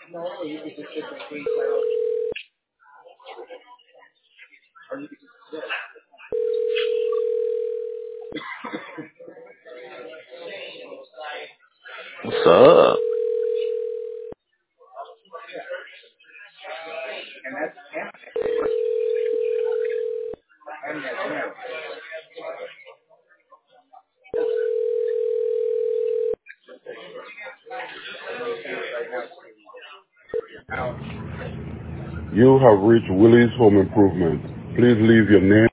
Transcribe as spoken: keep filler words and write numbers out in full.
What's up? You have reached Willie's Home Improvement. Please leave your name